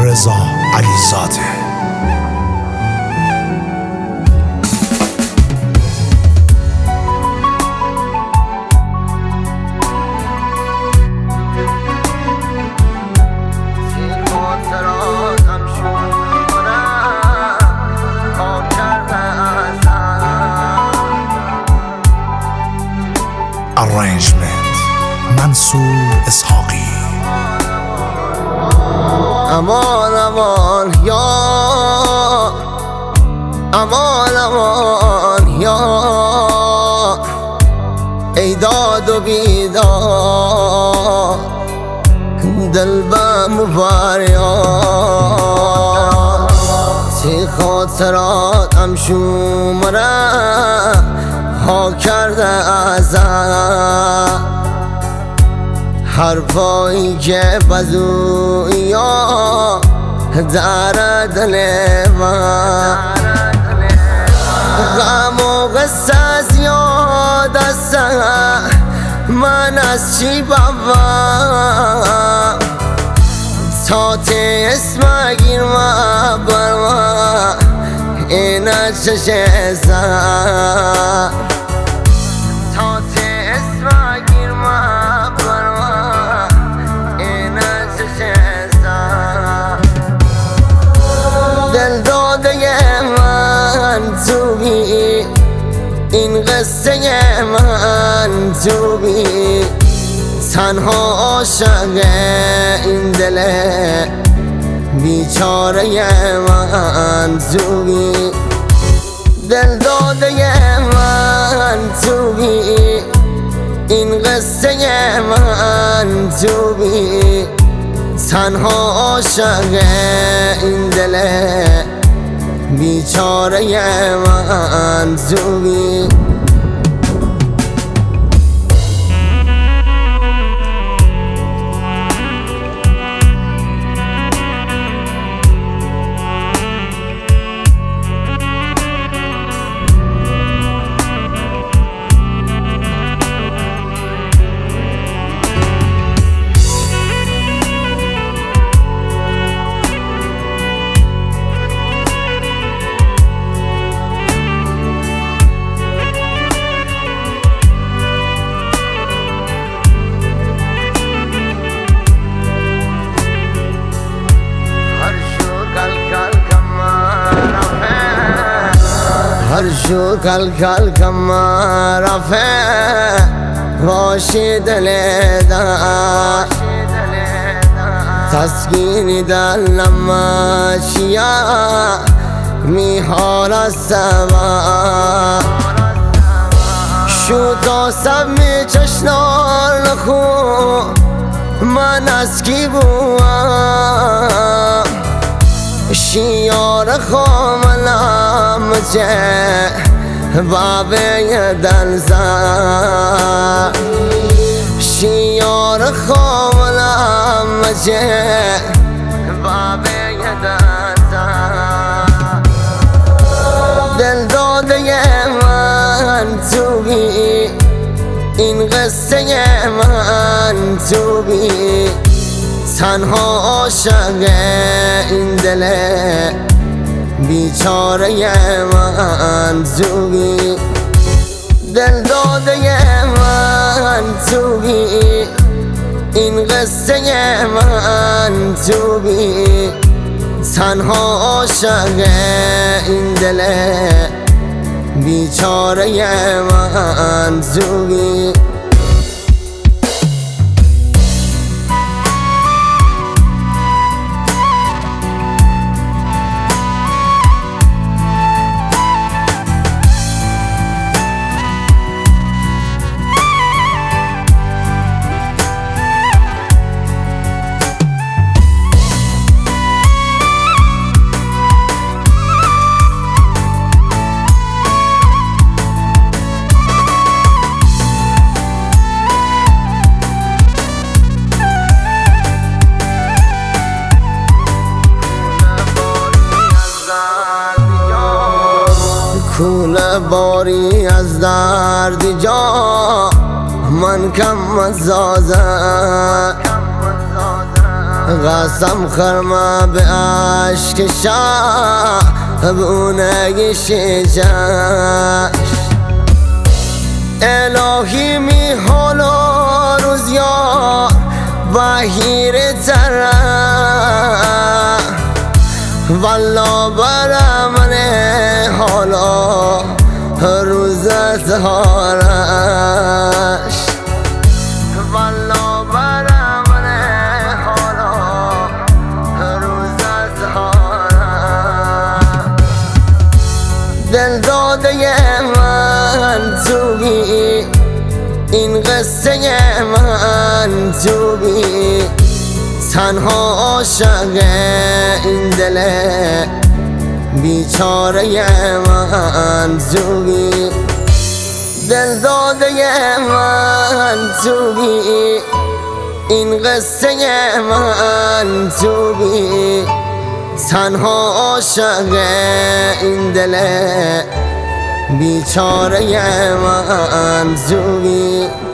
رضا علیزاده. Arrangement منصور اسحاقی. امان امان یا امان امان یا ای داد و بیداد دل بم فریاد سی خاطراتم شومره ها کرده ازم حرفایی که بزوی در دل من غم و قصه زیاد است من از چی بابا تا تی اسم گیر ما بر ما این چش زن تا تی اسم گیر ما بر ما این چش زن دل داده من تو بی این قصه من تو بی تنها عاشق این دل بیچاره من تو بی دل داده من تو بی این قصه من تو بی تنها عاشق این دل بیچاره من تو بی هر شو کل کل کما رفه باشی دل دار تسکین دل لما چیا میحال السما شو تا سب می چشنار نخو من از کی بوام شیار خاملم چه بابه دل زن شیار خاملم چه بابه دل زن دل داده من تو بی این قصه من تو بی تنها عاشق این دل بیچاره من تو بی دل داده من تو بی این قصه من تو بی تنها عاشق این دل بیچاره من تو بی کوله باری از درد جا من کم مزازم قسم خرمه به عشق شبونه شجش الهی می حالا روز یار بهیر تره والا برا من حالا روز تهارش والا برا من حالا روز تهارش دل داده من توی این قصه من توی تنها عاشق این دل بیچاره من توی دل داده من توی این قصه من توی تنها عاشق این دل بیچاره من توی